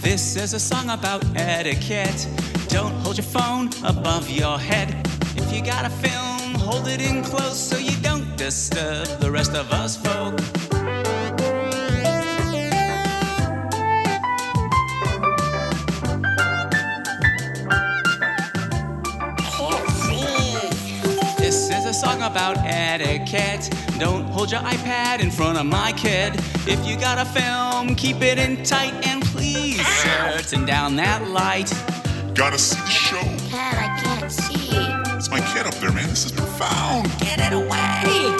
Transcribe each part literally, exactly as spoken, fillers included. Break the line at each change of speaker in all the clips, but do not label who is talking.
This is a song about etiquette. Don't hold your phone above your head. If you got a film, hold it in close so you don't disturb the rest of us folk. This is a song about etiquette. Don't hold your iPad in front of my kid. If you got a film, keep it in tight, and please, sir, turn down that light.
Gotta see the show.
Dad, I can't see.
It's my kid up there, man. This is profound.
Get it away!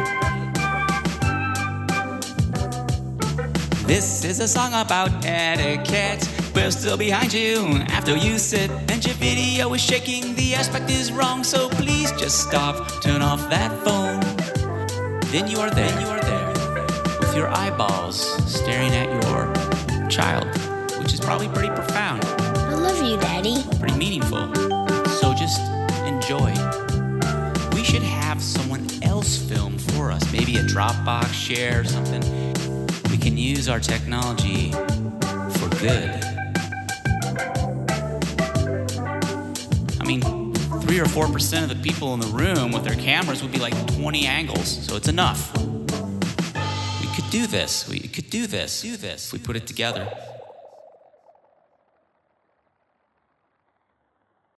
This is a song about etiquette. We're still behind you after you sit, and your video is shaking. The aspect is wrong, so please just stop. Turn off that phone. Then you are there. Then you are there with your eyeballs staring at your child, which is probably pretty profound.
I love you, Daddy.
Pretty meaningful. So just enjoy. We should have someone else film for us. Maybe a Dropbox share or something. We can use our technology for good. I mean, three or four percent of the people in the room with their cameras would be like twenty angles, so it's enough. We could do this. We could do this. Do this. We put it together.